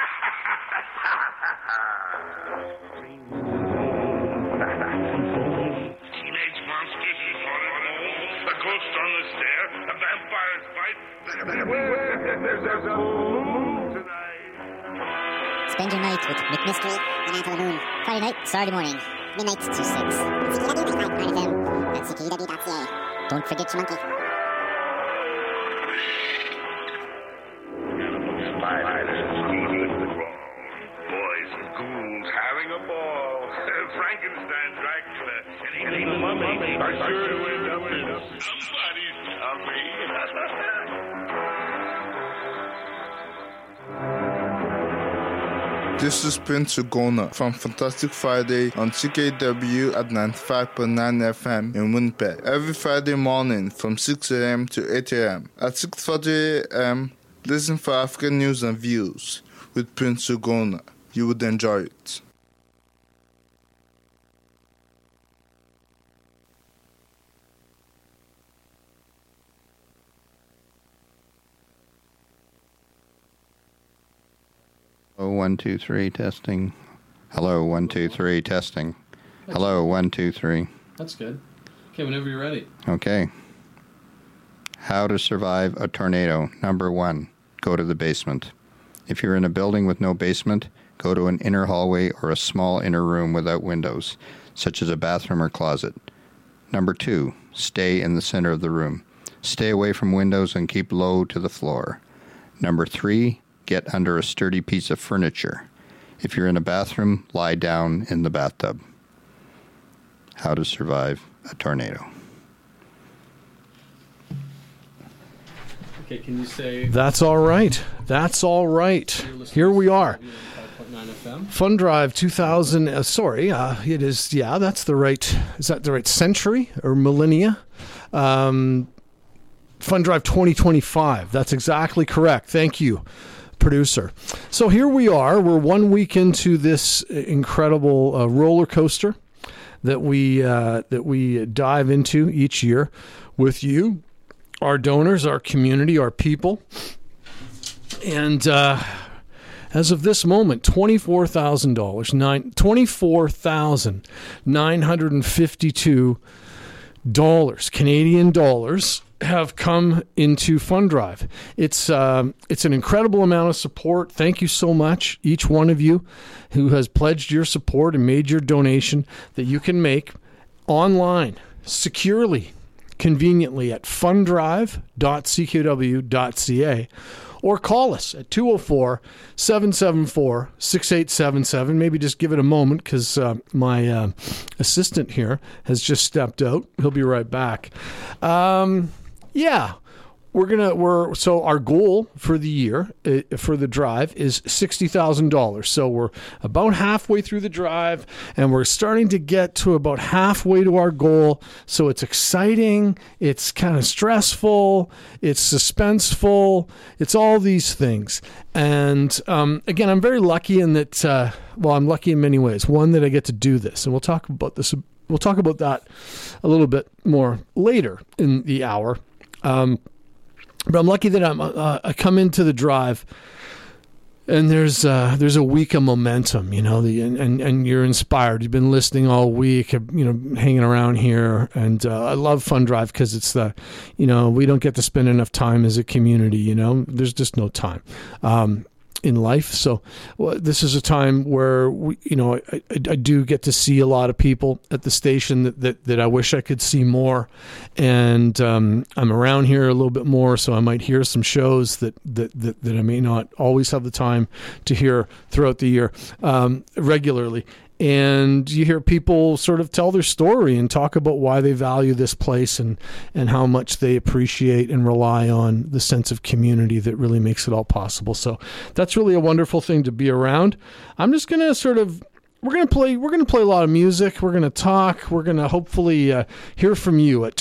Teenage monsters in haunted halls, a ghost on the stair, a vampire's bite. There's a full moon tonight. Spend your night with McMystery and Ant of the Moon. Friday night, Saturday morning, midnight to 6. CKUW.FM and CKUW.ca. Don't forget your monkey. Spiders stealing the wrong. Boys and ghouls having a ball. Frankenstein, Dracula, and even mummy are sure to end up in somebody's tummy. This is Prince Ugona from Fantastic Friday on CKW at 95.9 FM in Winnipeg. Every Friday morning from 6 a.m. to 8 a.m. At 6:40 a.m., listen for African news and views with Prince Ugona. You would enjoy it. Hello, 1, 2, 3, testing. Hello, 1, 2, 3, testing. Hello, 1, 2, 3. That's good. Okay, whenever you're ready. Okay. How to survive a tornado. Number 1, go to the basement. If you're in a building with no basement, go to an inner hallway or a small inner room without windows, such as a bathroom or closet. Number 2, stay in the center of the room. Stay away from windows and keep low to the floor. Number 3, get under a sturdy piece of furniture. If you're in a bathroom, lie down in the bathtub. How to survive a tornado. Okay, can you say... That's all right. That's all right. Here we are. Fun Drive 2000, it is, that's the right, is that the right century or millennia? Fun Drive 2025, that's exactly correct. Thank you, producer. So here we are, we're 1 week into this incredible roller coaster that we dive into each year with you, our donors, our community, our people. And as of this moment, $24,952 Canadian dollars have come into Fund Drive. It's an incredible amount of support. Thank you so much, each one of you who has pledged your support and made your donation that you can make online, securely, conveniently at funddrive.cqw.ca, or call us at 204-774-6877. Maybe just give it a moment because my assistant here has just stepped out. He'll be right back. So our goal for the year for the drive is $60,000. So we're about halfway through the drive and we're starting to get to about halfway to our goal. So it's exciting. It's kind of stressful. It's suspenseful. It's all these things. And again, I'm very lucky in that, I'm lucky in many ways. One, that I get to do this, and we'll talk about this. We'll talk about that a little bit more later in the hour. But I'm lucky that I come into the drive and there's a week of momentum, and you're inspired. You've been listening all week, hanging around here. And I love Fun Drive because it's we don't get to spend enough time as a community, there's just no time. In life. So this is a time where I do get to see a lot of people at the station that I wish I could see more. And I'm around here a little bit more, so I might hear some shows that I may not always have the time to hear throughout the year regularly. And you hear people sort of tell their story and talk about why they value this place and how much they appreciate and rely on the sense of community that really makes it all possible. So that's really a wonderful thing to be around. I'm just going to we're going to play a lot of music. We're going to talk. We're going to hopefully hear from you at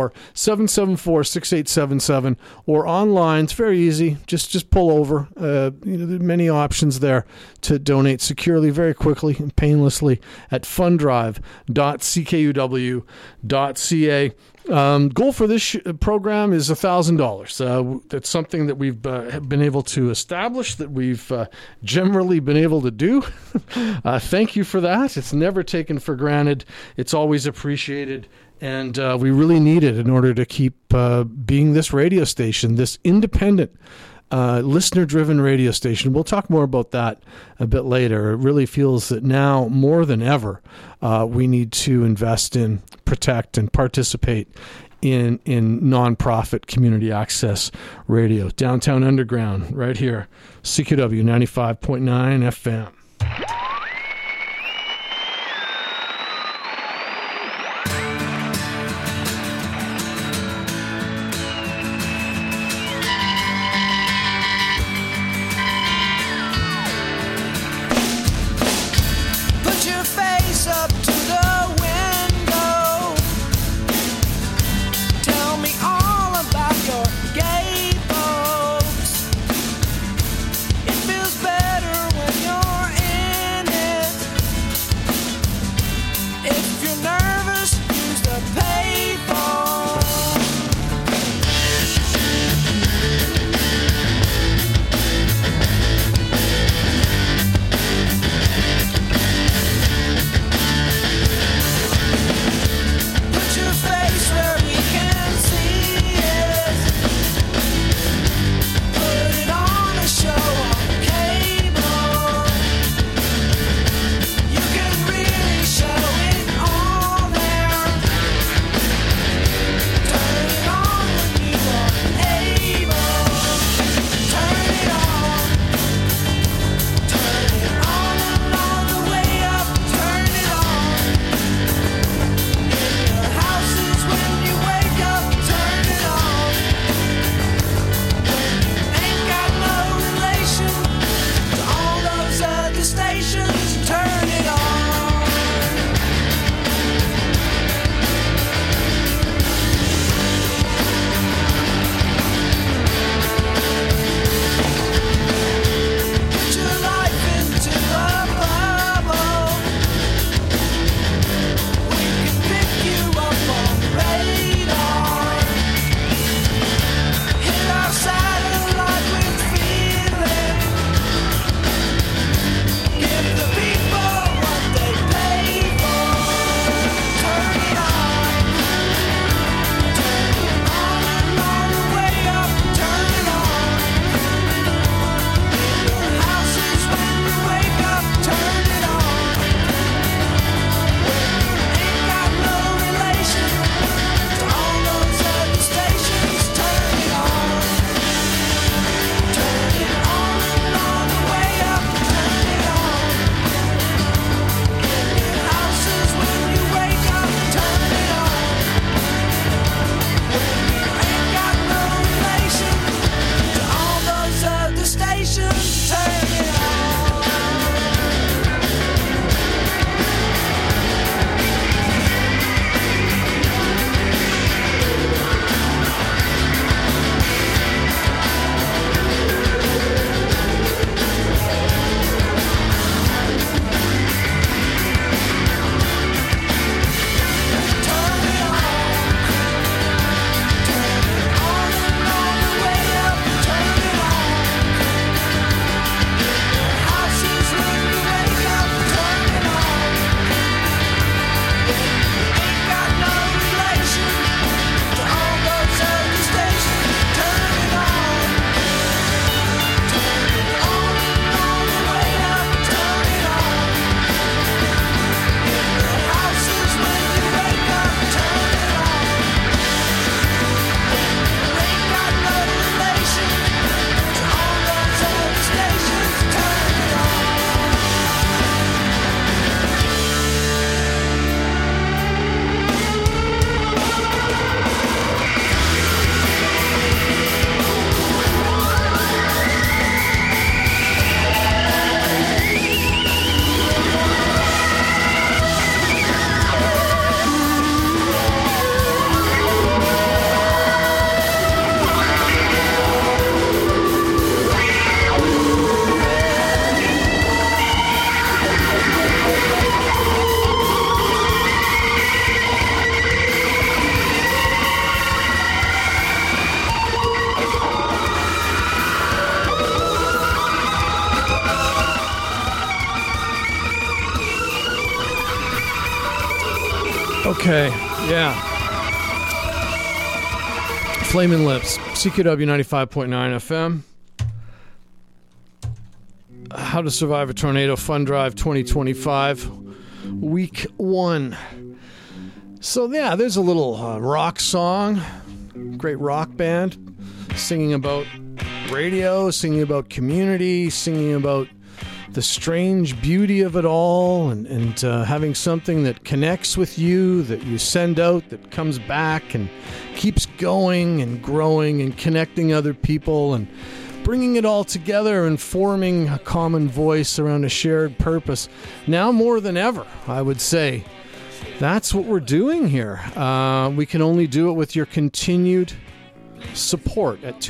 204-774-6877 or online. It's very easy. Just pull over. There are many options there to donate securely, very quickly and painlessly at funddrive.ckuw.ca. Goal for this program is $1,000. That's something that we've been able to establish, that we've generally been able to do. Thank you for that. It's never taken for granted. It's always appreciated. And we really need it in order to keep being this radio station, this independent, listener-driven radio station. We'll talk more about that a bit later. It really feels that now, more than ever, we need to invest in, protect, and participate in nonprofit community access radio. Downtown Underground, right here, CKW 95.9 FM. It feels better when you're Okay, yeah. Flamin' Lips, CKW 95.9 FM. How to Survive a Tornado Fund Drive 2025, Week 1. So, yeah, there's a little rock song, great rock band, singing about radio, singing about community, singing about the strange beauty of it all, and having something that connects with you, that you send out, that comes back and keeps going and growing and connecting other people and bringing it all together and forming a common voice around a shared purpose. Now more than ever, I would say, that's what we're doing here. We can only do it with your continued support at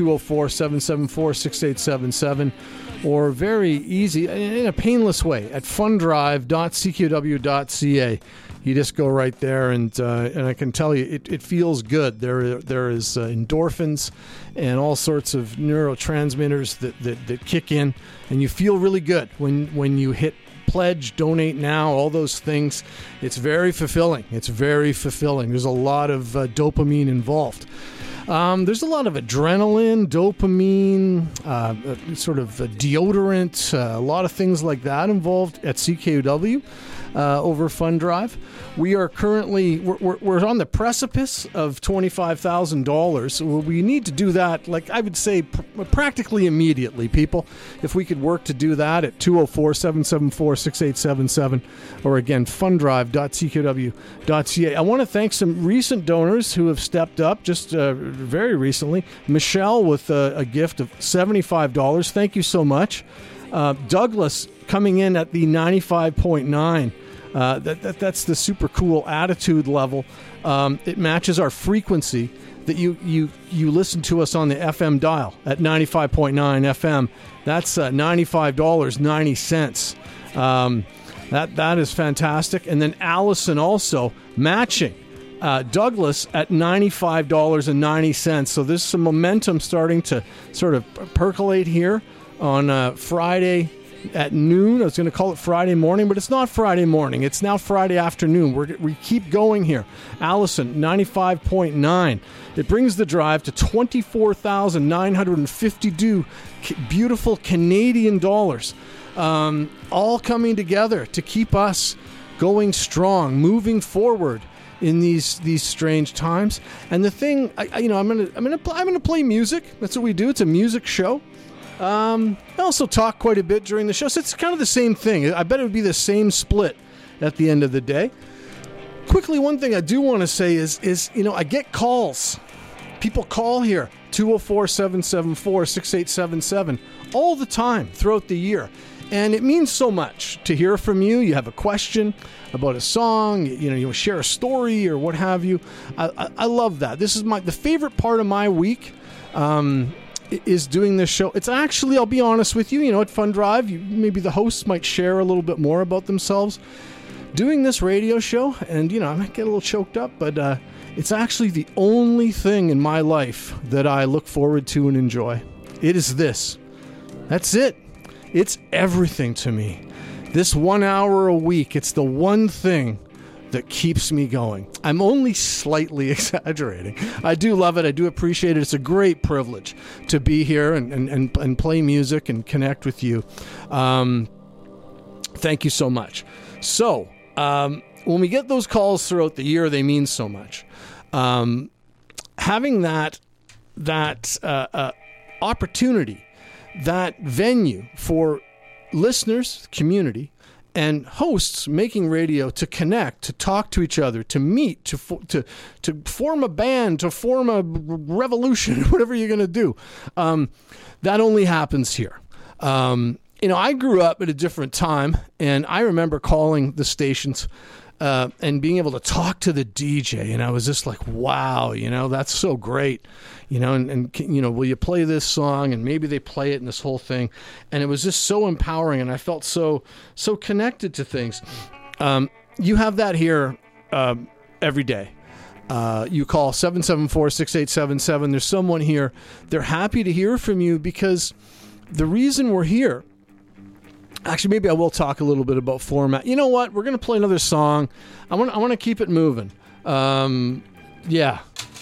204-774-6877, or very easy, in a painless way, at funddrive.cqw.ca. You just go right there, and I can tell you, it feels good. There is endorphins and all sorts of neurotransmitters that kick in, and you feel really good when you hit pledge, donate now, all those things. It's very fulfilling. It's very fulfilling. There's a lot of dopamine involved. There's a lot of adrenaline, dopamine, sort of deodorant, a lot of things like that involved at CKUW over Fund Drive. We are currently we're on the precipice of $25,000. We need to do that, like I would say, practically immediately, people. If we could work to do that at 204-774-6877, or again, funddrive.cqw.ca. I want to thank some recent donors who have stepped up just very recently. Michelle with a gift of $75. Thank you so much. Douglas coming in at the 95.9. That's the super cool attitude level. It matches our frequency that you listen to us on the FM dial at 95.9 FM. That's $95.90. That is fantastic. And then Allison also matching Douglas at $95.90. So there's some momentum starting to sort of percolate here on Friday at noon. I was going to call it Friday morning, but it's not Friday morning. It's now Friday afternoon. We keep going here. Allison, 95.9. It brings the drive to $24,952 beautiful Canadian dollars, all coming together to keep us going strong, moving forward in these strange times. And the thing, I'm gonna play music. That's what we do. It's a music show. I also talk quite a bit during the show, so it's kind of the same thing. I bet it would be the same split at the end of the day. Quickly, one thing I do want to say is I get calls. People call here, 204-774-6877, all the time throughout the year. And it means so much to hear from you. You have a question about a song, you share a story or what have you. I love that. This is the favorite part of my week. Is doing this show. It's actually, I'll be honest with you, at Fund Drive, maybe the hosts might share a little bit more about themselves. Doing this radio show, and, I might get a little choked up, but it's actually the only thing in my life that I look forward to and enjoy. It is this. That's it. It's everything to me. This 1 hour a week, it's the one thing that keeps me going. I'm only slightly exaggerating. I do love it. I do appreciate it. It's a great privilege to be here and play music and connect with you. Thank you so much. So, when we get those calls throughout the year, they mean so much. Having that opportunity, that venue for listeners, community, and hosts making radio to connect, to talk to each other, to meet, to form a band, to form a revolution, whatever you're going to do. That only happens here. I grew up at a different time, and I remember calling the stations and being able to talk to the DJ, and I was just like, wow, that's so great. And will you play this song? And maybe they play it in this whole thing. And it was just so empowering, and I felt so connected to things. You have that here every day. You call 774-6877. There's someone here. They're happy to hear from you, because the reason we're here, actually, maybe I will talk a little bit about format. You know what? We're going to play another song. I want to keep it moving. Yeah.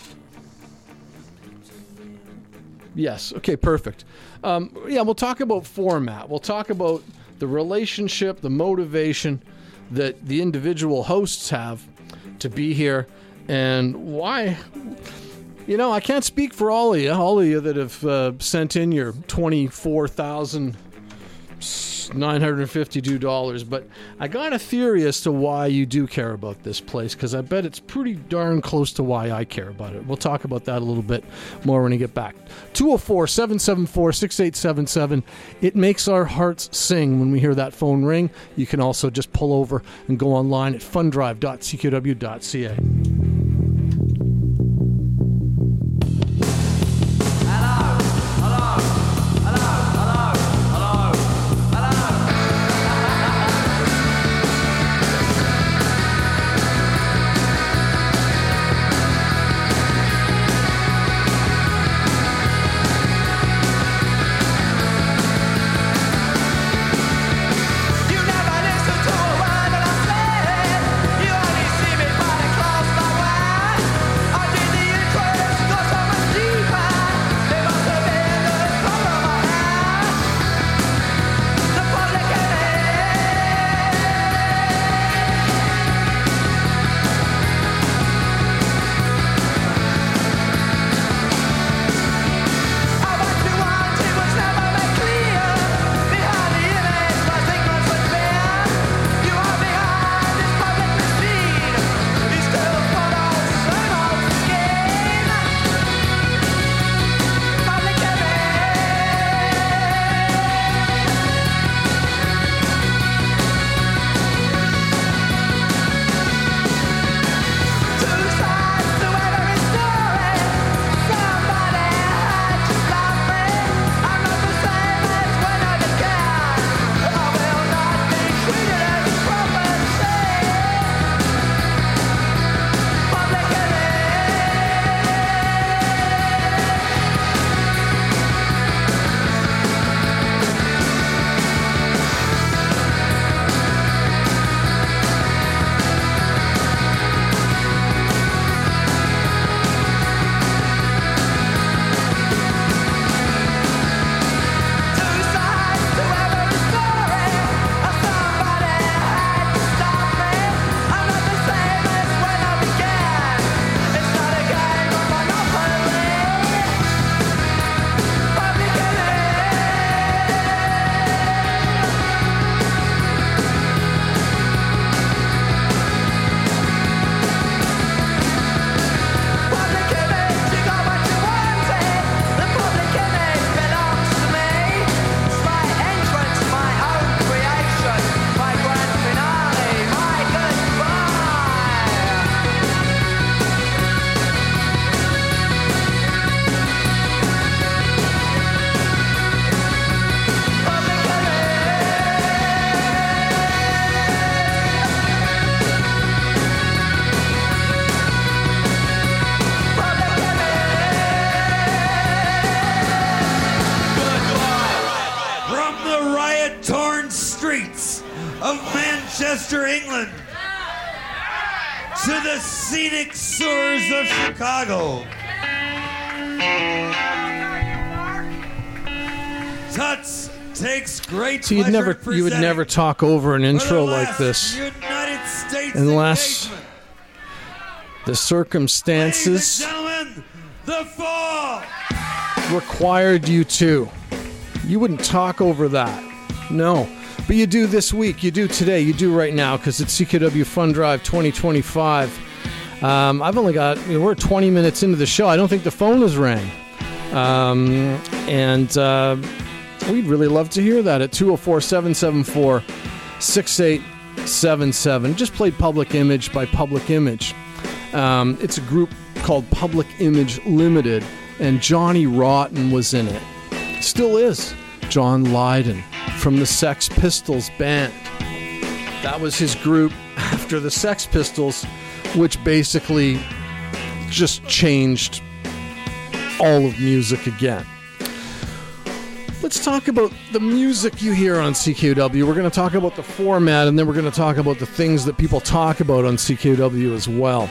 Yes. Okay, perfect. We'll talk about format. We'll talk about the relationship, the motivation that the individual hosts have to be here, and why. I can't speak for all of you that have sent in your $24,952, but I got a theory as to why you do care about this place, because I bet it's pretty darn close to why I care about it. We'll talk about that a little bit more when we get back. 204-774-6877. It makes our hearts sing when we hear that phone ring. You can also just pull over and go online at fundrive.cqw.ca. Manchester, England, to the scenic shores of Chicago. Tuts takes great So you would never talk over an intro like this United States unless engagement. the circumstances Ladies and gentlemen, the fall required you to. You wouldn't talk over that. No. But you do this week. You do today. You do right now, because it's CKW Fun Drive 2025. I've only got, we're 20 minutes into the show. I don't think the phone has rang. And we'd really love to hear that at 204-774-6877. Just played Public Image by Public Image. It's a group called Public Image Limited, and Johnny Rotten was in it. Still is. John Lydon from the Sex Pistols band. That was his group after the Sex Pistols, which basically just changed all of music again. let's talk about the music you hear on CKUW. We're going to talk about the format, and then we're going to talk about the things that people talk about on CKUW as well.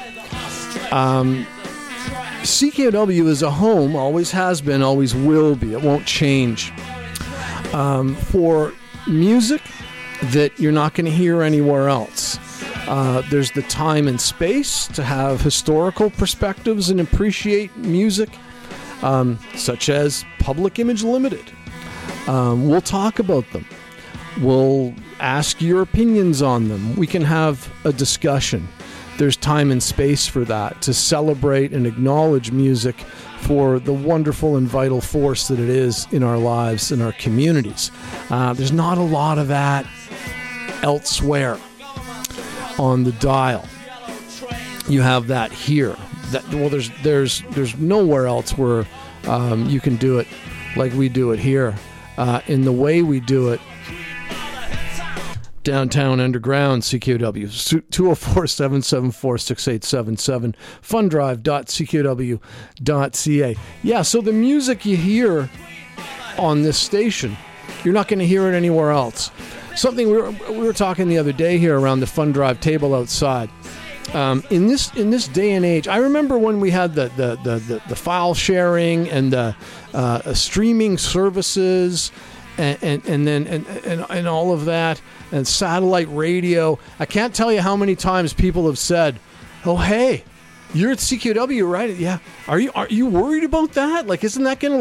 CKUW is a home, always has been, always will be. It won't change. For music that you're not going to hear anywhere else. There's the time and space to have historical perspectives and appreciate music, such as Public Image Limited. We'll talk about them. We'll ask your opinions on them. We can have a discussion. There's time and space for that, to celebrate and acknowledge music for the wonderful and vital force that it is in our lives, in our communities. There's not a lot of that elsewhere on the dial. You have that here. There's nowhere else where you can do it like we do it here, in the way we do it. Downtown Underground, CKUW, 204-774-6877, fundrive.ckw.ca. Yeah, so the music you hear on this station, you're not going to hear it anywhere else. Something we were talking the other day here around the Fun Drive table outside. In this day and age, I remember when we had the file sharing and the streaming services and all of that, and satellite radio. I can't tell you how many times people have said, "Oh, hey, you're at CKUW, right? Yeah. Are you worried about that? Like, isn't that gonna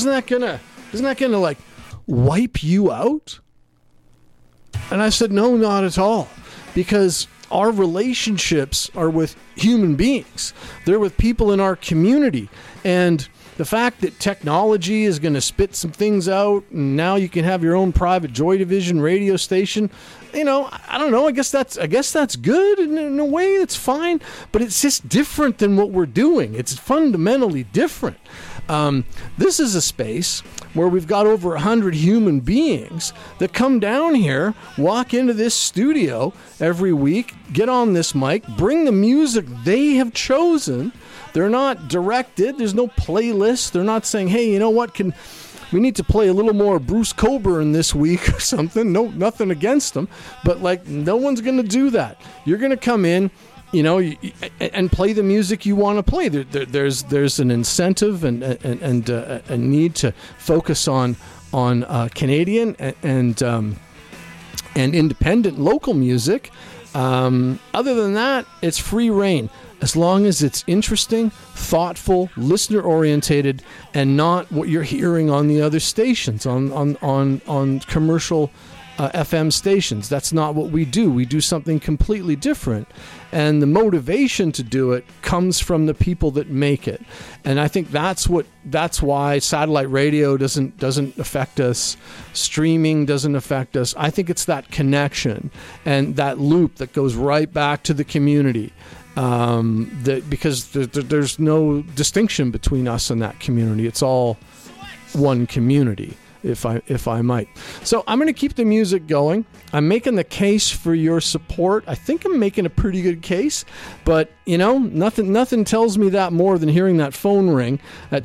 wipe you out?" And I said, "No, not at all, because our relationships are with human beings. They're with people in our community, and the fact that technology is going to spit some things out, and now you can have your own private Joy Division radio station, I don't know. I guess that's good in a way. It's fine, but it's just different than what we're doing. It's fundamentally different. This is a space where we've got over 100 human beings that come down here, walk into this studio every week, get on this mic, bring the music they have chosen. They're not directed. There's no playlist. They're not saying, "Hey, you know what? We need to play a little more Bruce Coburn this week," or something. No, nothing against them, but no one's going to do that. You're going to come in, and play the music you want to play. There's an incentive and a need to focus on Canadian and independent local music. Other than that, it's free reign. As long as it's interesting, thoughtful, listener-orientated, and not what you're hearing on the other stations, on commercial FM stations. That's not what we do. We do something completely different. And the motivation to do it comes from the people that make it. And I think that's why satellite radio doesn't affect us. Streaming doesn't affect us. I think it's that connection and that loop that goes right back to the community. Because there's no distinction between us and that community. It's all one community, if I might. So I'm going to keep the music going. I'm making the case for your support. I think I'm making a pretty good case, but nothing tells me that more than hearing that phone ring at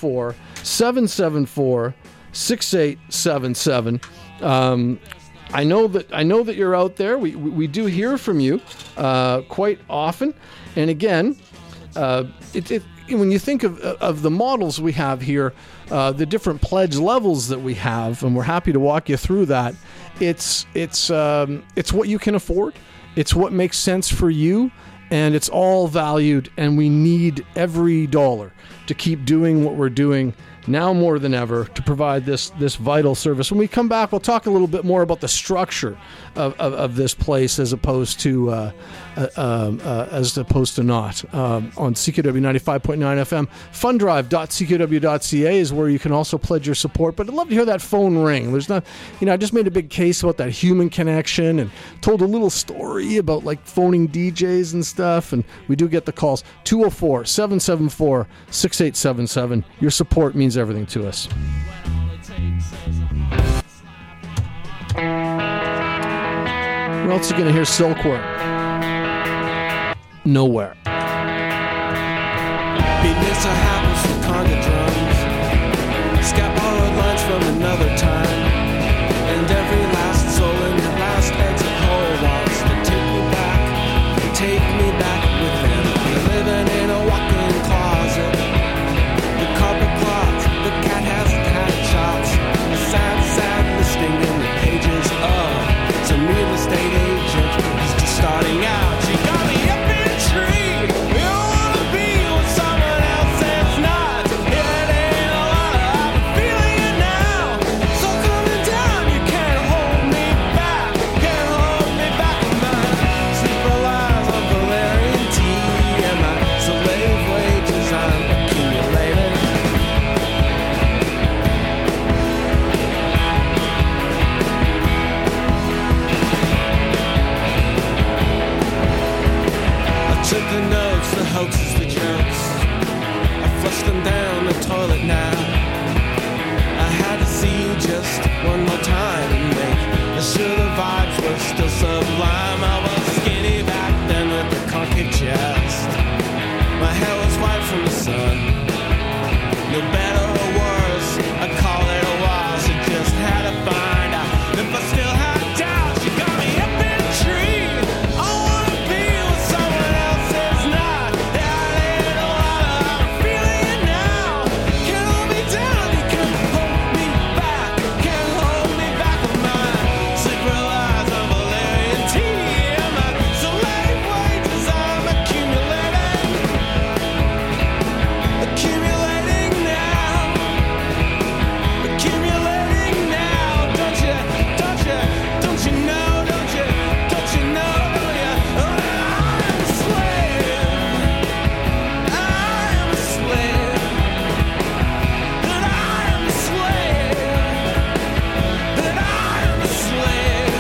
204-774-6877. I know that you're out there. We do hear from you quite often, and again, when you think of the models we have here, the different pledge levels that we have, and we're happy to walk you through that. It's what you can afford. It's what makes sense for you, and it's all valued. And we need every dollar to keep doing what we're doing now more than ever to provide this vital service. When we come back, we'll talk a little bit more about the structure of this place as opposed to not on CKUW 95.9 FM. Fundrive.ckw.ca is where you can also pledge your support. But I'd love to hear that phone ring. There's not, I just made a big case about that human connection and told a little story about phoning DJs and stuff. And we do get the calls. 204-774-6877. Your support means everything to us. Where else are you going to hear Silkworm? Nowhere. Beneath the happens from conga drums, scattered lines from another to me and the state agent is just starting out. She got me up in a tree. You don't wanna be with someone else that's not. It ain't a lot, I'm feeling it now. So coming down, you can't hold me back. Can't hold me back. My sleeper lies on Valerian tea and my slave wages I'm accumulating. Took the notes, the hoaxes, the jokes. I flushed them down the toilet now. I had to see you just one more time and make sure the vibes were still sublime. I was skinny back then with the conky chest. My hair was white from the sun. No better or worse, I call it a loss. I just had to find out if I still had doubts. You got me up in a tree. I wanna be with someone else that's not. That ain't a lot, I'm feeling it now. Can't hold me down, you can't hold me back. Can't hold me back with my secret lies on Valerian tea. And my slave wages I'm accumulating. Accumulating now. Accumulating now. Don't you know, don't you know, don't you know, don't you? I am a slave. I am a slave. That I am a slave. That I am a slave.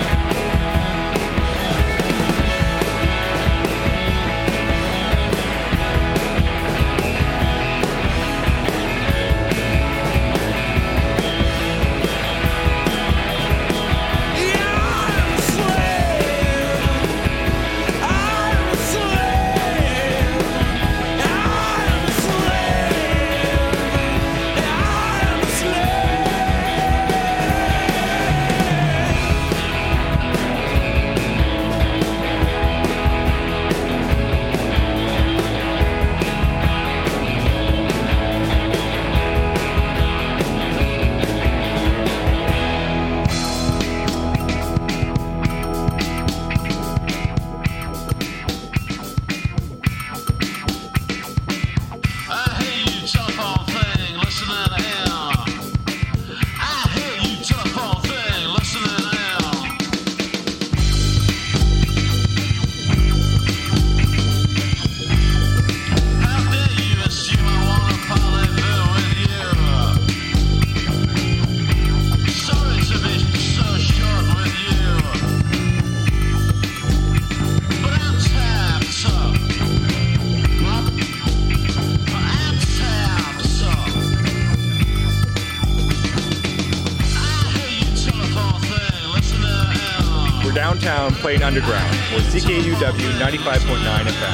We're downtown playing underground. We're CKUW 95.9 FM.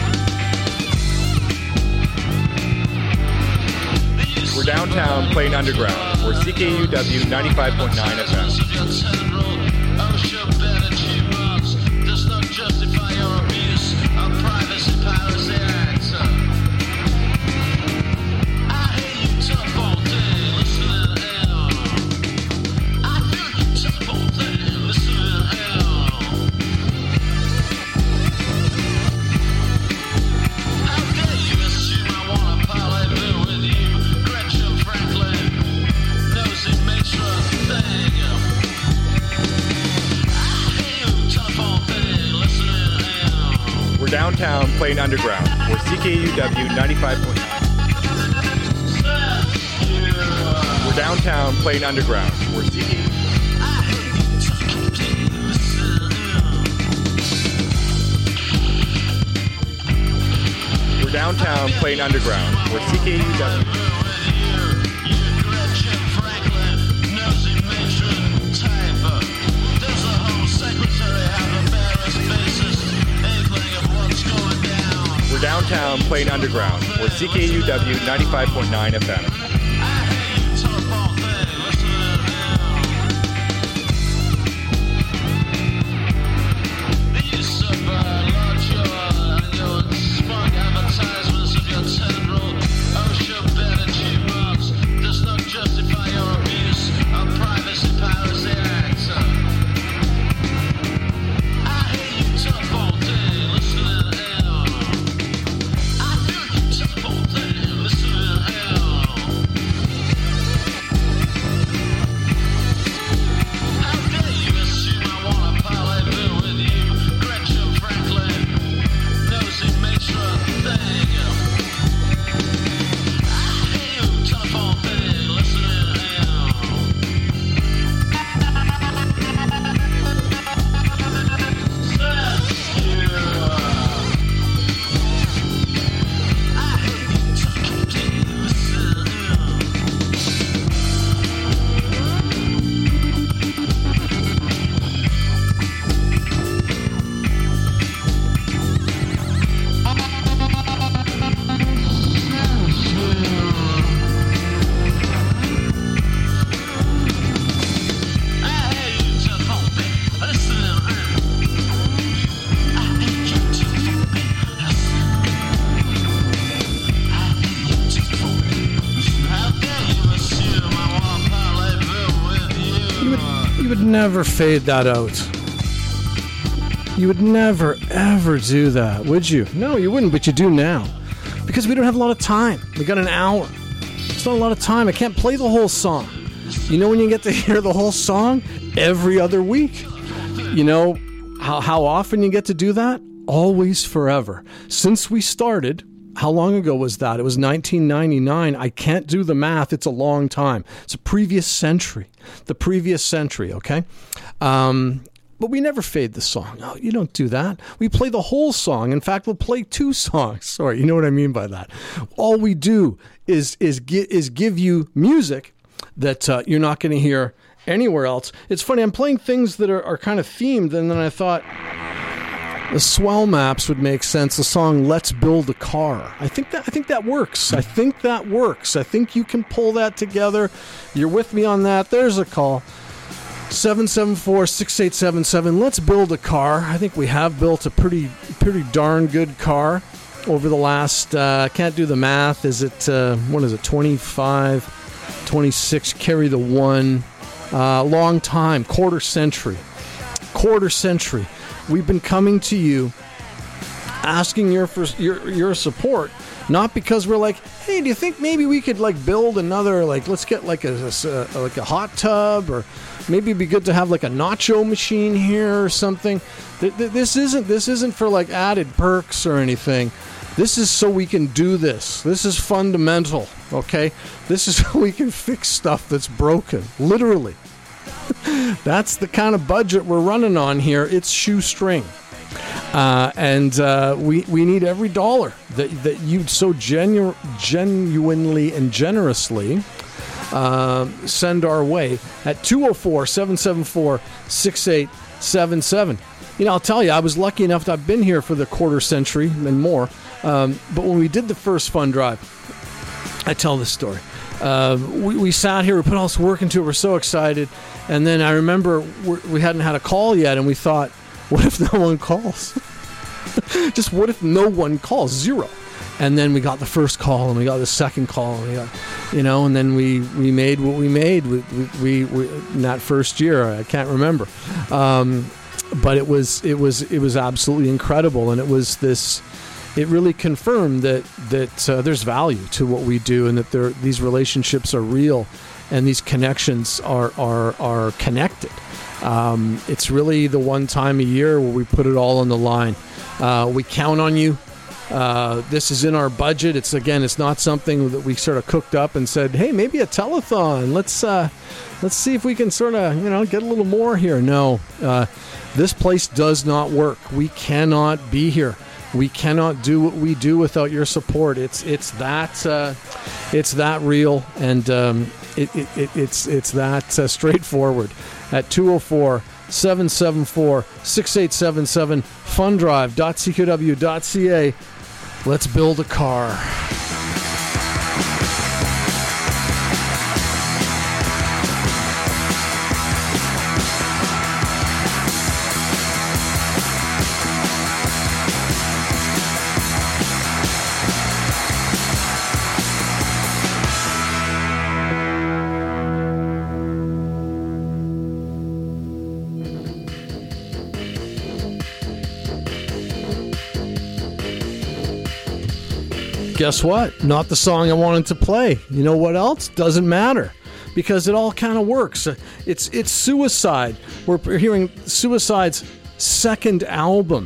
We're downtown playing underground. We're CKUW 95.9 FM. Downtown playing underground. We're CKUW 95.9. We're downtown playing underground. We're CKUW. We're downtown playing underground. We're CKUW. We're downtown playing underground. We're CKUW 95.9 FM. never fade that out. You would never, ever do that, would you? No, you wouldn't, but you do now. Because we don't have a lot of time. We got an hour. It's not a lot of time. I can't play the whole song. You know when you get to hear the whole song? Every other week. You know how often you get to do that? Always, forever. Since we started, how long ago was that? It was 1999. I can't do the math. It's a long time. It's a previous century. The previous century, okay? But we never fade the song. No, you don't do that. We play the whole song. In fact, we'll play 2 songs. Sorry, you know what I mean by that. All we do is give you music that you're not going to hear anywhere else. It's funny, I'm playing things that are kind of themed, and then I thought the Swell Maps would make sense. The song "Let's Build a Car." I think that works. I think that works. I think you can pull that together. You're with me on that. There's a call. 774-6877. Let's build a car. I think we have built a pretty darn good car over the last, can't do the math. Is it, 25, 26, carry the 1. Long time, quarter century. We've been coming to you asking your support, not because we're like, hey, do you think maybe we could like build another, like, let's get like a hot tub, or maybe it'd be good to have like a nacho machine here or something. This isn't for like added perks or anything. This is so we can do this. This is fundamental, okay? This is so we can fix stuff that's broken, literally. That's the kind of budget we're running on here. It's shoestring. And we need every dollar that you so genuinely and generously send our way at 204-774-6877. You know, I'll tell you, I was lucky enough that I've been here for the quarter century and more. But when we did the first fund drive, I tell this story. We sat here, we put all this work into it, we're so excited. And then I remember we hadn't had a call yet, and we thought, what if no one calls? Just what if no one calls? 0. And then we got the first call, and we got the second call, and we got, and then we made what we made we in that first year. I can't remember, but it was absolutely incredible, and it was this. It really confirmed that there's value to what we do, and that these relationships are real, and these connections are connected. It's really the one time a year where we put it all on the line. We count on you. This is in our budget. It's not something that we sort of cooked up and said, hey, maybe a telethon. Let's see if we can sort of get a little more here. No, this place does not work. We cannot be here. We cannot do what we do without your support. It's that real, and it's that straightforward. At 204-774-6877, fundrive.cqw.ca. Let's build a car. Guess what? Not the song I wanted to play. You know what else? Doesn't matter, because it all kind of works. It's Suicide. We're hearing Suicide's second album.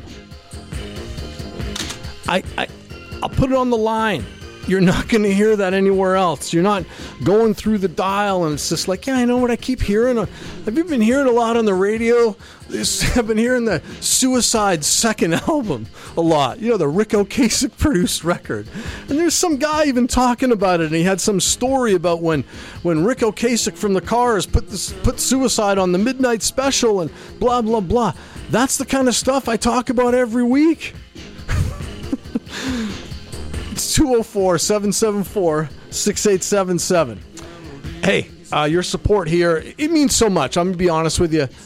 I'll put it on the line. You're not going to hear that anywhere else. You're not going through the dial and it's just like, yeah, I know what I keep hearing. Have you been hearing a lot on the radio? I've been hearing the Suicide second album a lot. The Rick Ocasek produced record. And there's some guy even talking about it, and he had some story about when Rick Ocasek from the Cars put Suicide on the Midnight Special and blah, blah, blah. That's the kind of stuff I talk about every week. It's 204-774-6877. Hey, your support here, it means so much. I'm going to be honest with you.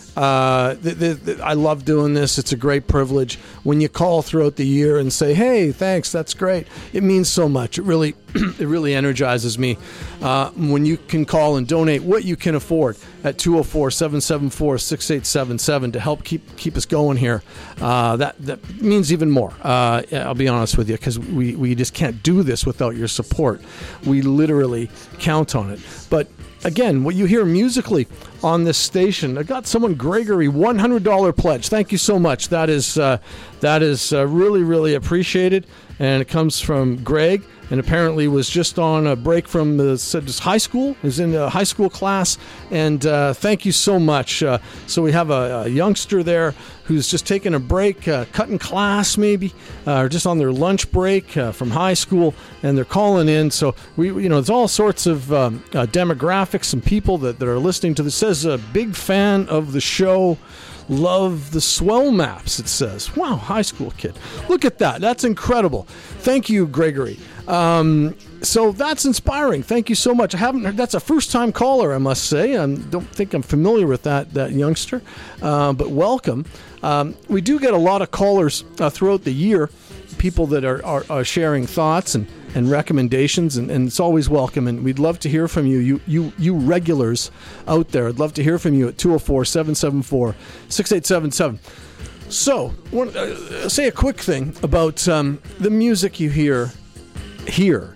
I love doing this. It's a great privilege. When you call throughout the year and say, hey, thanks, that's great, it means so much. It really it really energizes me when you can call and donate what you can afford at 204-774-6877 to help keep us going here. That means even more. I'll be honest with you, because we just can't do this without your support. We literally count on it. But again, what you hear musically on this station, I got someone, Gregory, $100 pledge. Thank you so much. That is really, really appreciated. And it comes from Greg, and apparently was just on a break from high school. He was in a high school class. And thank you so much. So we have a youngster there who's just taking a break, cutting class maybe, or just on their lunch break from high school, and they're calling in. So there's all sorts of demographics and people that are listening to this. It says a big fan of the show. Love the swell maps, it says. Wow, high school kid. Look at that. That's incredible. Thank you, Gregory. So that's inspiring. Thank you so much. I haven't heard, that's a first-time caller, I must say. I don't think I'm familiar with that youngster, but welcome. We do get a lot of callers throughout the year, people that are sharing thoughts and recommendations, and it's always welcome, and we'd love to hear from you regulars out there. I'd love to hear from you at 204-774-6877. So, I want to say a quick thing about the music you hear here.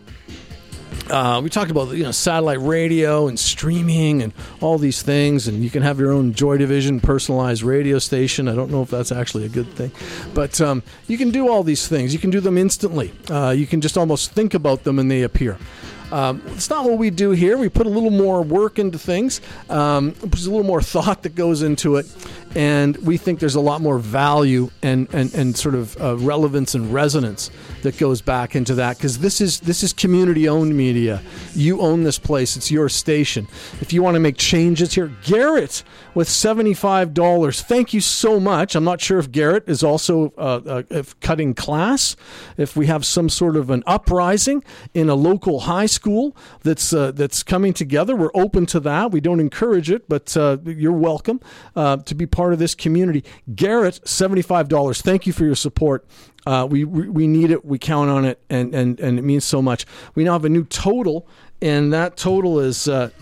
We talked about satellite radio and streaming and all these things, and you can have your own Joy Division personalized radio station. I don't know if that's actually a good thing, but you can do all these things. You can do them instantly. You can just almost think about them and they appear. It's not what we do here. We put a little more work into things. There's a little more thought that goes into it, and we think there's a lot more value and sort of relevance and resonance that goes back into that, because this is community-owned media. You own this place. It's your station. If you want to make changes here, Garrett with $75. Thank you so much. I'm not sure if Garrett is also cutting class, if we have some sort of an uprising in a local high school that's coming together. We're open to that. We don't encourage it, but you're welcome to be part of this community. Garrett, $75. Thank you for your support. We need it. We count on it, and it means so much. We now have a new total, and that total is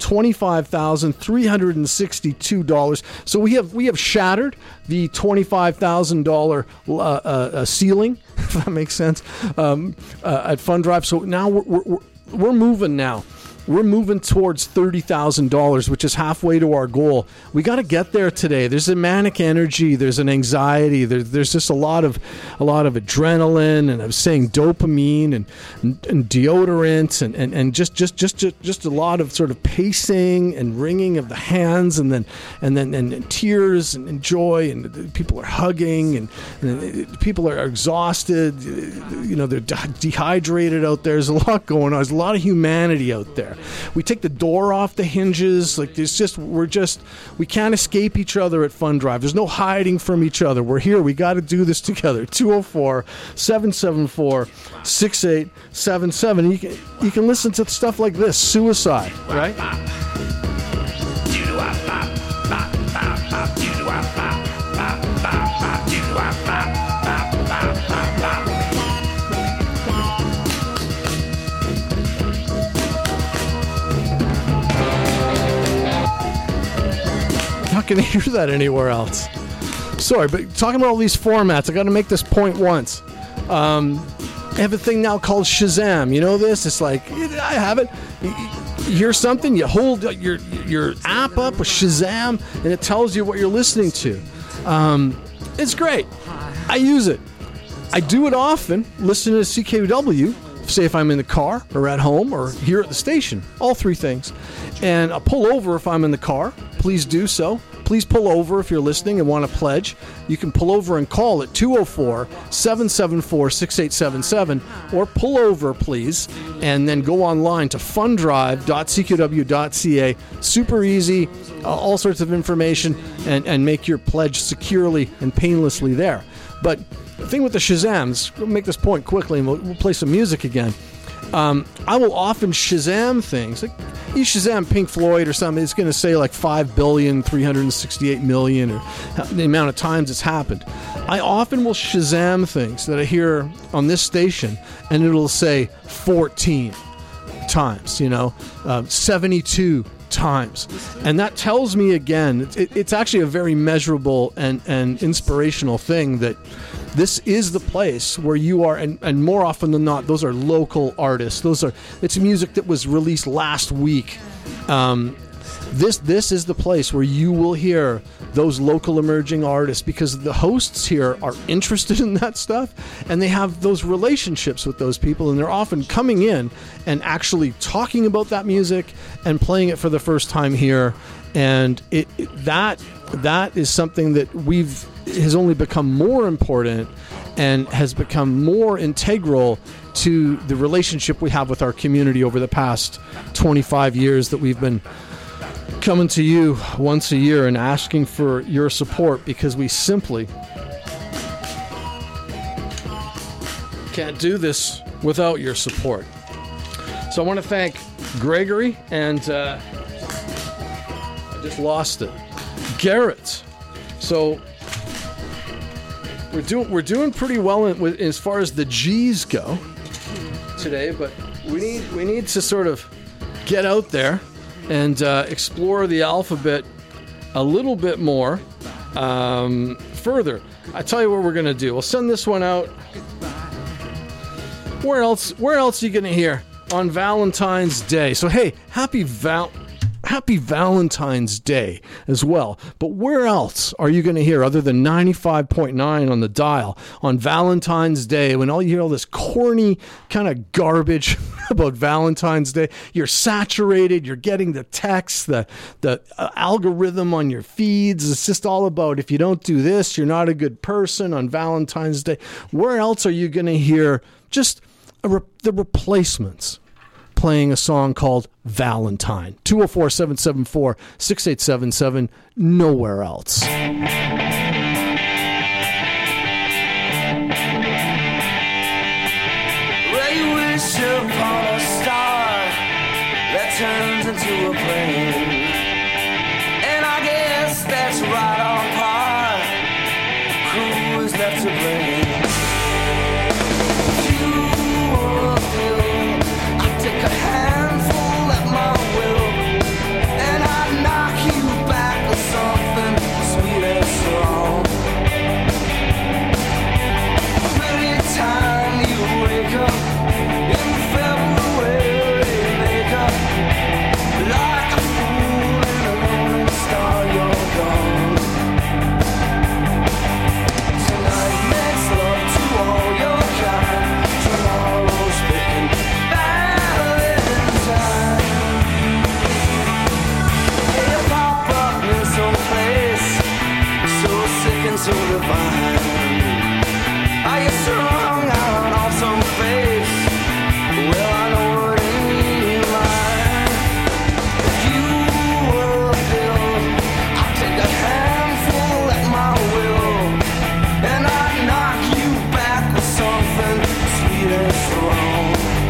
$25,362. So we have shattered the $25,000 ceiling, if that makes sense, at Fund Drive. So now we're moving now. We're moving towards $30,000, which is halfway to our goal. We got to get there today. There's a manic energy. There's an anxiety. There's just a lot of adrenaline, and I was saying dopamine and deodorant and just a lot of sort of pacing and wringing of the hands, and then tears and joy, and people are hugging, and people are exhausted. They're dehydrated out there. There's a lot going on. There's a lot of humanity out there. We take the door off the hinges. Like we can't escape each other at Fund Drive. There's no hiding from each other. We're here. We got to do this together. 204-774-6877. You can listen to stuff like this, Suicide, right? Not going to hear that anywhere else. Sorry, but talking about all these formats, I got to make this point once. I have a thing now called Shazam. You know this? It's like, I have it. You hear something, you hold your app up with Shazam, and it tells you what you're listening to. It's great. I use it. I do it often, listening to CKUW, say if I'm in the car or at home or here at the station, all three things. And I'll pull over if I'm in the car. Please do so. Please pull over if you're listening and want to pledge. You can pull over and call at 204-774-6877, or pull over, please, and then go online to funddrive.cqw.ca. Super easy, all sorts of information, and make your pledge securely and painlessly there. But the thing with the Shazams, we'll make this point quickly, and we'll play some music again. I will often Shazam things. Like, you Shazam Pink Floyd or something, it's going to say like 5,368,000,000 or the amount of times it's happened. I often will Shazam things that I hear on this station, and it'll say 14 times, 72 times. And that tells me again, it's actually a very measurable and inspirational thing that this is the place where you are, and more often than not, those are local artists. It's music that was released last week. This is the place where you will hear those local emerging artists, because the hosts here are interested in that stuff, and they have those relationships with those people, and they're often coming in and actually talking about that music and playing it for the first time here. And that is something that has only become more important and has become more integral to the relationship we have with our community over the past 25 years that we've been coming to you once a year and asking for your support, because we simply can't do this without your support. So I want to thank Gregory and I just lost it, Garrett. So we're doing pretty well as far as the G's go today, but we need to sort of get out there and explore the alphabet a little bit more further. I tell you what we're going to do. We'll send this one out. Where else are you going to hear on Valentine's Day? So hey, happy Valentine's Day as well. But where else are you going to hear, other than 95.9 on the dial, on Valentine's Day, when you hear all this corny kind of garbage about Valentine's Day? You're saturated, you're getting the text, the algorithm on your feeds. It's just all about, if you don't do this, you're not a good person on Valentine's Day. Where else are you going to hear just the Replacements playing a song called Valentine? 204-774-6877. Nowhere else. Well, you wish upon a star that turns into a plane, and I guess that's right on par. Who is left to blame? Take a handful at my will, and I knock you back with something sweet and strong. Every time you wake up in February makeup, like a fool in a morning star, you're gone. Tonight makes love to all your kind. Tomorrow's picking so divine. Are you strung out on some face? Well, I know what in your mind. If you were a pill, I'd take a handful at my will, and I'd knock you back with something sweet and strong.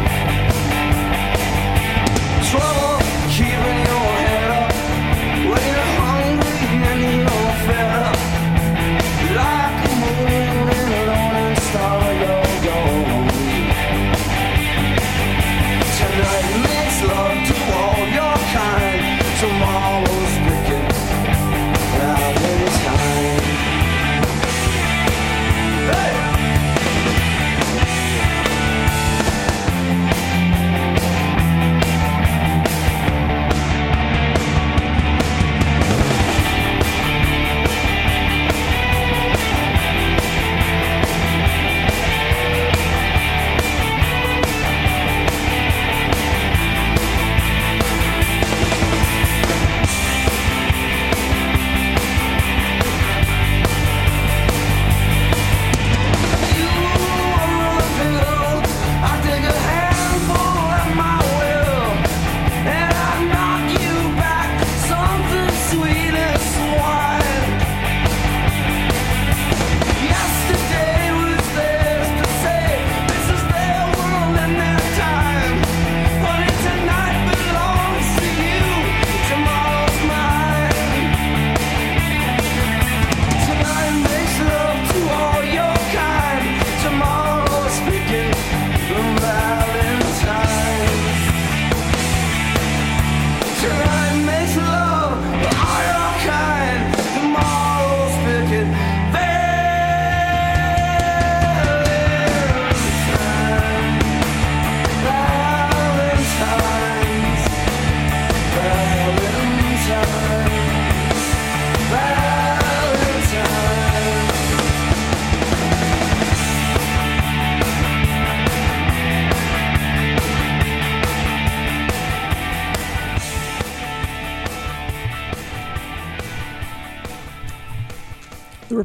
Trouble keeping your head up when you're hungry and you're fed up. Like a moon in a morning star,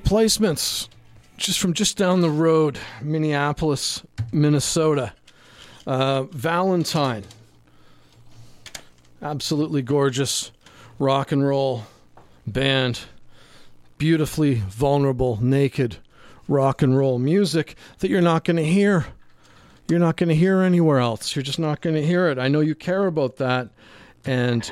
replacements just down the road, Minneapolis, Minnesota. Valentine. Absolutely gorgeous rock and roll band. Beautifully vulnerable, naked rock and roll music that you're not going to hear. You're not going to hear anywhere else. You're just not going to hear it. I know you care about that, and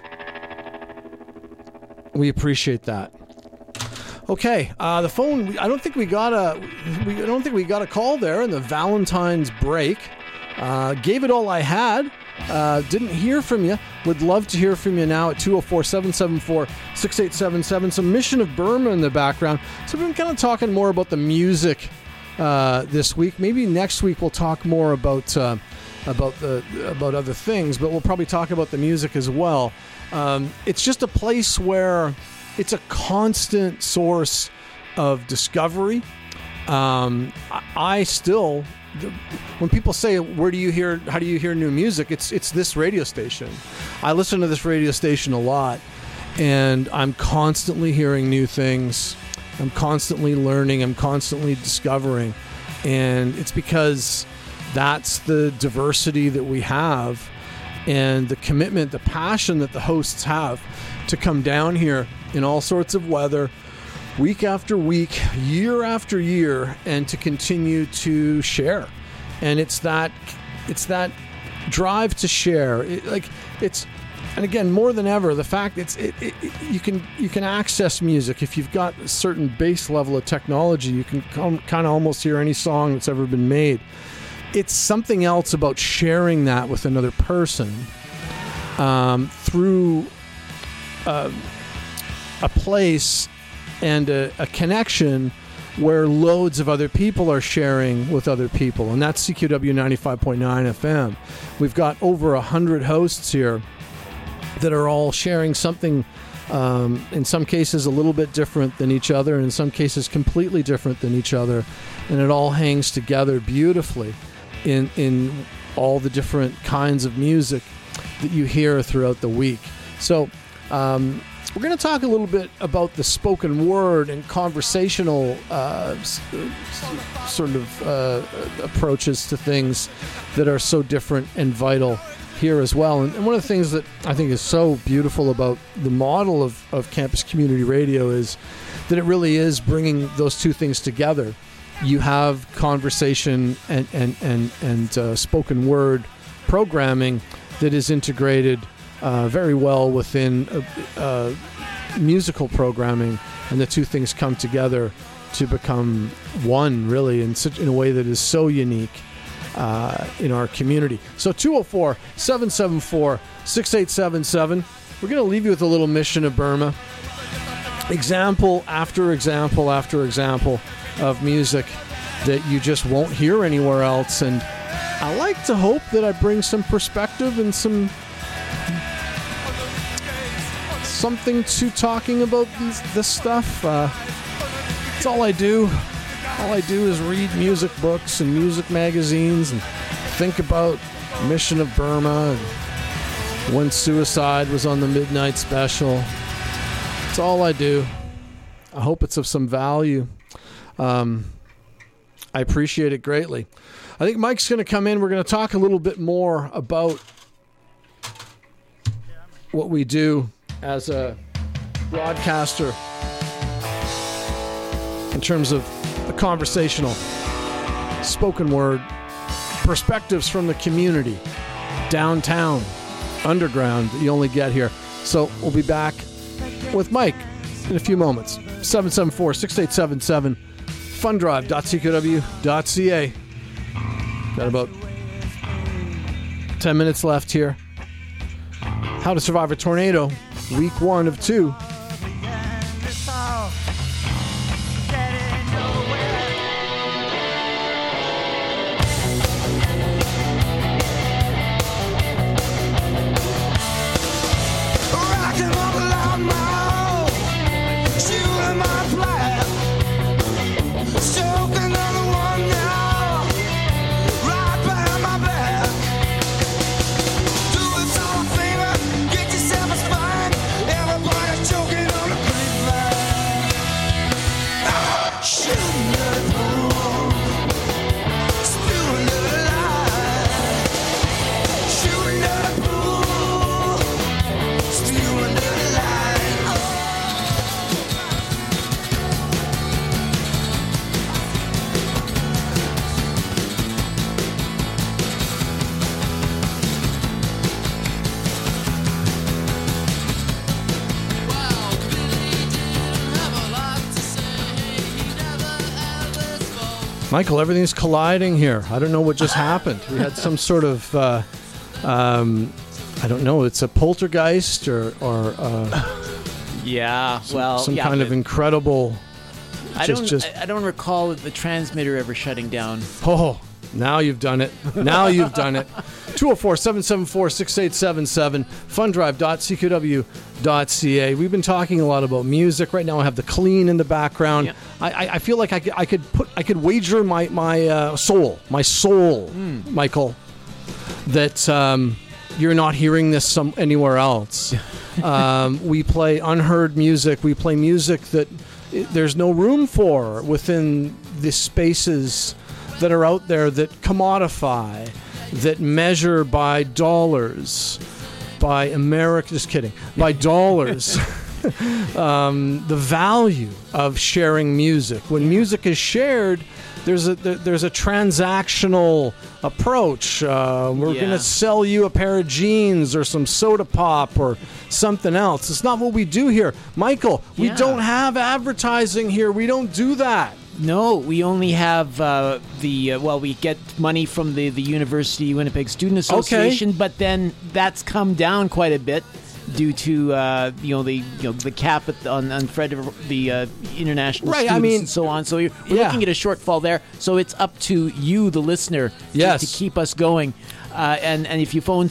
we appreciate that. Okay, the phone. I don't think we got a call there in the Valentine's break. Gave it all I had. Didn't hear from you. Would love to hear from you now at 204-774-6877. Some Mission of Burma in the background. So we've been kind of talking more about the music this week. Maybe next week we'll talk more about other things, but we'll probably talk about the music as well. It's just a place where it's a constant source of discovery. I still, when people say, how do you hear new music? It's this radio station. I listen to this radio station a lot, and I'm constantly hearing new things. I'm constantly learning. I'm constantly discovering. And it's because that's the diversity that we have, and the commitment, the passion that the hosts have to come down here in all sorts of weather, week after week, year after year, and to continue to share. And it's that drive to share. And again, more than ever, the fact you can access music. If you've got a certain base level of technology, you can kind of almost hear any song that's ever been made. It's something else about sharing that with another person through a place and a connection where loads of other people are sharing with other people. And that's CKUW 95.9 FM. We've got over 100 hosts here that are all sharing something, in some cases a little bit different than each other, and in some cases completely different than each other. And it all hangs together beautifully in all the different kinds of music that you hear throughout the week. So we're going to talk a little bit about the spoken word and conversational approaches to things that are so different and vital here as well. And one of the things that I think is so beautiful about the model of Campus Community Radio is that it really is bringing those two things together. You have conversation and spoken word programming that is integrated very well within musical programming, and the two things come together to become one, really, in a way that is so unique in our community. So 204-774-6877. We're going to leave you with a little Mission of Burma. Example after example after example of music that you just won't hear anywhere else. And I like to hope that I bring some perspective and something to talking about this stuff. That's all I do. All I do is read music books and music magazines and think about Mission of Burma and when Suicide was on the Midnight Special. That's all I do. I hope it's of some value. I appreciate it greatly. I think Mike's going to come in. We're going to talk a little bit more about what we do as a broadcaster in terms of the conversational, spoken word, perspectives from the community, downtown, underground, that you only get here. So we'll be back with Mike in a few moments. 774-6877, fundrive.ckw.ca. Got about 10 minutes left here. How to Survive a Tornado, week 1 of 2. Do it all a favor, get yourself a spine. Everybody show Michael, everything's colliding here. I don't know what just happened. We had some sort of, I don't know, it's a poltergeist or Yeah, well, some kind of incredible. I don't recall the transmitter ever shutting down. Oh, now you've done it. Now you've done it. 204-774-6877, fundrive.cqw.ca. We've been talking a lot about music. Right now I have the clean in the background. Yeah. I feel like I could wager my soul, Michael, that you're not hearing this anywhere else. We play unheard music. We play music that there's no room for within the spaces that are out there that commodify, that measure by dollars, by dollars, the value of sharing music. When music is shared, there's a transactional approach. We're going to sell you a pair of jeans or some soda pop or something else. It's not what we do here. Michael, we don't have advertising here. We don't do that. No, we only have we get money from the University Winnipeg Student Association, but then that's come down quite a bit due to the cap on the international students and so on. So we're looking at a shortfall there. So it's up to you, the listener, to keep us going. And if you phone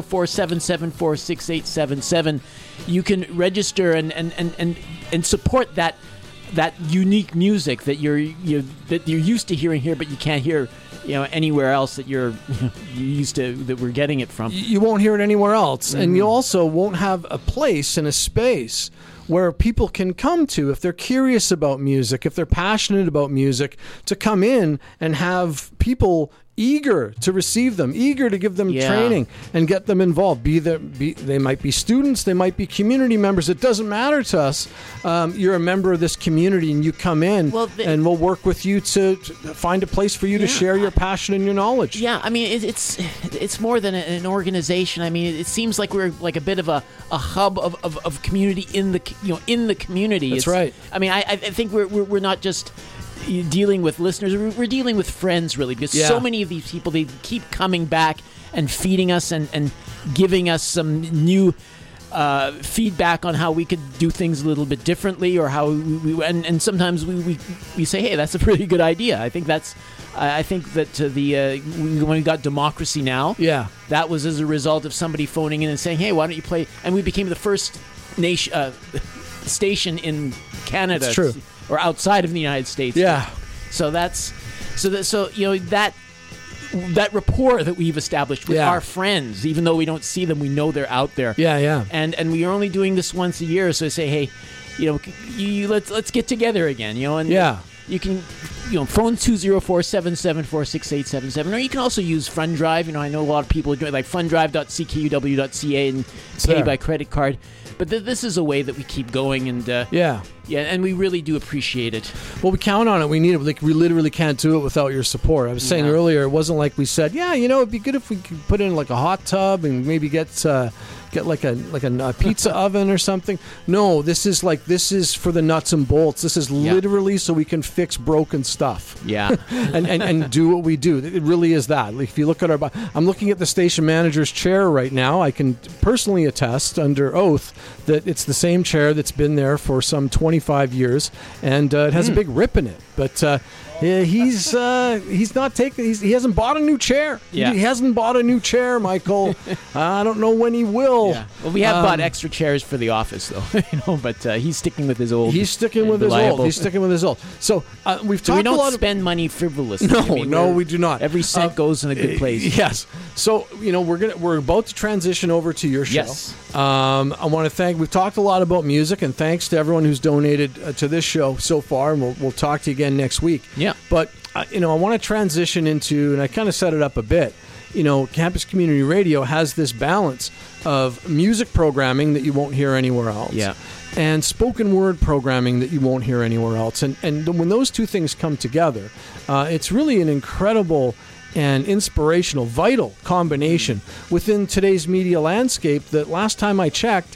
204-774-6877, you can register and support that unique music that you're used to hearing here, but you can't hear anywhere else that you're used to, that we're getting it from. You won't hear it anywhere else, and you also won't have a place and a space where people can come to if they're curious about music, if they're passionate about music, to come in and have people eager to receive them, eager to give them training and get them involved. They might be students, they might be community members. It doesn't matter to us. You're a member of this community, and you come in, and we'll work with you to find a place for you to share your passion and your knowledge. Yeah, I mean, it's more than an organization. I mean, it seems like we're like a bit of a hub of community in the community. That's right. I mean, I think we're not just dealing with listeners, we're dealing with friends, really, because so many of these people, they keep coming back and feeding us and giving us some new feedback on how we could do things a little bit differently, or how and sometimes we say, hey, that's a pretty good idea. I think that when we got Democracy Now!, that was as a result of somebody phoning in and saying, hey, why don't you play? And we became the first station in Canada. That's true. Or outside of the United States. Yeah. So that rapport that we've established with our friends, even though we don't see them, we know they're out there. Yeah. And we are only doing this once a year, so say, hey, let's get together again, and you can phone 204-774-6877, or you can also use FundDrive. I know a lot of people do it, like fundrive.ckuw.ca and pay by credit card. But this is a way that we keep going, and and we really do appreciate it. Well, we count on it. We need it. Like, we literally can't do it without your support. I was saying earlier, it wasn't like we said, it'd be good if we could put in like a hot tub and maybe get like a pizza oven or something. No, this is for the nuts and bolts. This is literally so we can fix broken stuff. Yeah, and do what we do. It really is that. Like, if you look at I'm looking at the station manager's chair right now. I can personally attest under oath that it's the same chair that's been there for some 25 years, and it has a big rip in it. But he's not taking. He hasn't bought a new chair. Yeah. He hasn't bought a new chair, Michael. I don't know when he will. Yeah. Well, we have bought extra chairs for the office, though. But he's sticking with his old. He's sticking with his old. So we've talked. We don't a lot spend money frivolously. No, we do not. Every cent goes in a good place. Yes. So we're about to transition over to your show. Yes. I want to thank. We've talked a lot about music, and thanks to everyone who's donated to this show so far. And we'll talk to you again next week. Yeah. But I want to transition into, and I kind of set it up a bit. Campus Community Radio has this balance of music programming that you won't hear anywhere else. Yeah. And spoken word programming that you won't hear anywhere else. And when those two things come together, it's really an incredible and inspirational, vital combination within today's media landscape that last time I checked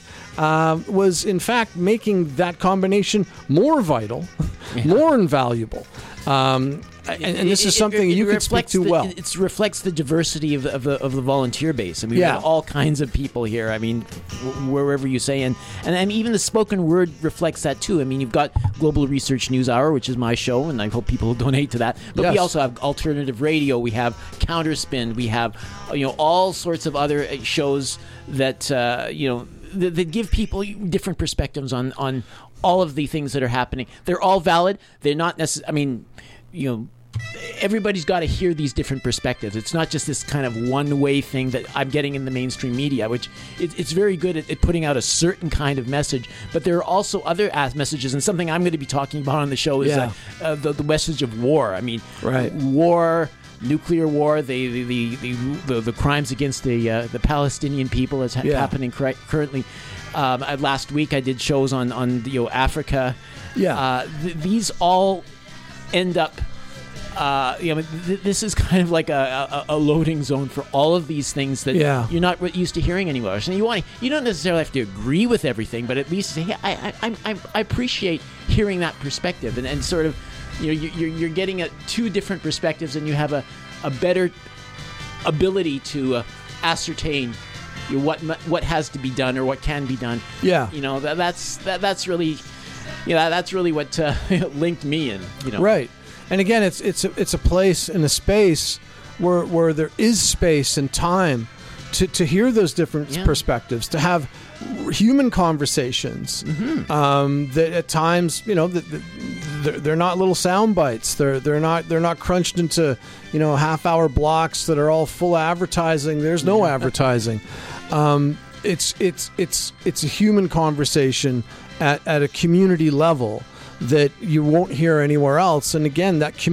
was in fact making that combination more vital, more invaluable. And this is something you could speak to well. It reflects the diversity of the volunteer base. I mean, we've got all kinds of people here. I mean, wherever you say, and even the spoken word reflects that too. I mean, you've got Global Research News Hour, which is my show, and I hope people donate to that. But we also have alternative radio. We have Counterspin. We have all sorts of other shows that that give people different perspectives on all of the things that are happening. They're all valid. They're not necessarily. I mean, everybody's got to hear these different perspectives. It's not just this kind of one-way thing that I'm getting in the mainstream media, which it's very good at putting out a certain kind of message. But there are also other messages, and something I'm going to be talking about on the show is the message of war. I mean, war, nuclear war, the crimes against the Palestinian people is happening currently. Last week I did shows on Africa. These all end up. This is kind of like a loading zone for all of these things that you're not used to hearing anywhere. So you don't necessarily have to agree with everything, but at least say, hey, I appreciate hearing that perspective, and sort of you're getting two different perspectives, and you have a better ability to ascertain what has to be done or what can be done. That's really what linked me in. Right. And again, it's a place and a space where there is space and time to hear those different perspectives, to have human conversations that at times they're not little sound bites. They're not crunched into half-hour blocks that are all full advertising. There's no advertising. It's a human conversation at a community level that you won't hear anywhere else. And again, that